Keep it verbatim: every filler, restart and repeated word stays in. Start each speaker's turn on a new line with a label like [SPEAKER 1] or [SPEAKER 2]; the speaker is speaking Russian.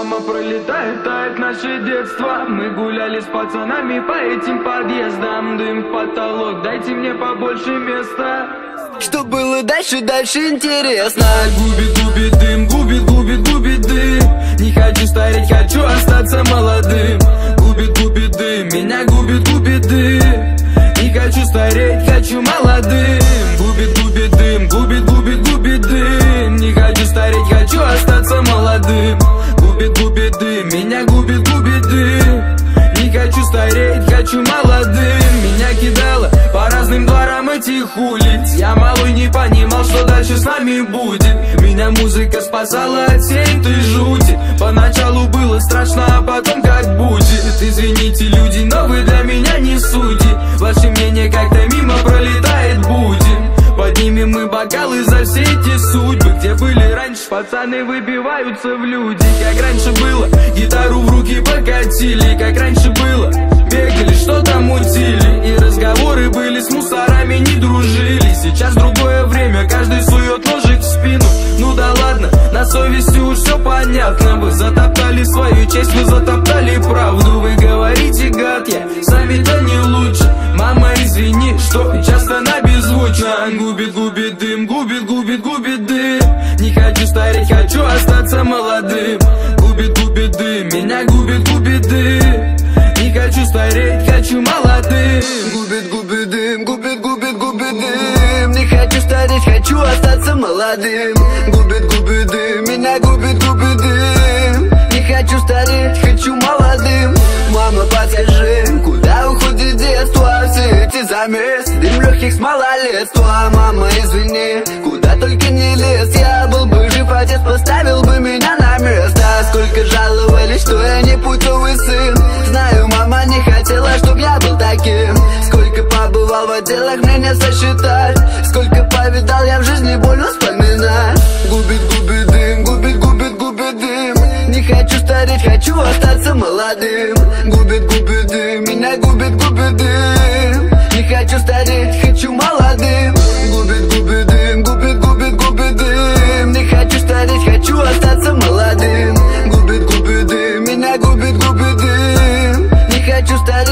[SPEAKER 1] Мама пролетает, тает наше детство. Мы гуляли с пацанами по этим подъездам. Дым в потолок, дайте мне побольше места.
[SPEAKER 2] Что было дальше, дальше интересно.
[SPEAKER 1] Губит, губит дым, губит, губит, губит дым. Не хочу стареть, хочу остаться молодым. Губит, губит дым, меня губит, губит дым. Не хочу стареть, хочу молодым. Губит, губит дым, губит, губит, губит дым. Не хочу стареть, хочу остаться молодым. Губит, губит дым, меня губит, губит дым. Не хочу стареть, хочу молодым. Меня кидало по разным дворам этих улиц. Я малой не понимал, что дальше с нами будет. Меня музыка спасала от всей этой жути. Поначалу было страшно, а потом как будет. Извините, люди, но вы для меня не судьи. Ваше мнение как-то мимо пролетает, будем. Поднимем мы бокалы за все эти судьбы. Где были раньше, пацаны выбиваются в люди. Как раньше было, гитару в руки покатили. Как раньше было, бегали, что-то мутили. И разговоры были с мусорами, не дружили. Сейчас другое время, каждый сует ножик в спину. Ну да ладно, на совести уж все понятно. Вы затоптали свою честь, вы затоптали правду. Вы говорите, гад, я сами-то не лучше. Мама, извини, что часто на беззвучно. Губит, губит дым, губит, губит, губит дым. Не хочу стареть, хочу остаться молодым. Губит, губит дым, меня губит, губит дым. Не хочу стареть, хочу молодым.
[SPEAKER 2] Губит, губит дым, губит, губит, губит дым. Не хочу стареть, хочу остаться молодым. Губит, губит дым, меня губит, губит дым. Не хочу стареть, хочу молодым. Мама, подскажи, куда уходит детство? Все эти замесы, дым легких с малолетства. Мама, извини, куда только не лез. Я был бы жив, отец поставил бы меня на место. Сколько жаловались, что я не путевый сын. Знаю, мама не хотела, чтоб я был таким. Сколько побывал в отделах, мне не сосчитать. Сколько повидал я в жизни, больно вспоминать. Губит, губит дым, губит, губит, губит дым. Не хочу стареть, хочу остаться молодым. Губит, губит дым, меня губит, губит дым. Не хочу стареть, хочу молодым. Губит, губит дым, губит, губит, губит дым. Не хочу стареть, хочу остаться молодым. Губит, губит дым, меня губит, губит дым. Не хочу стареть.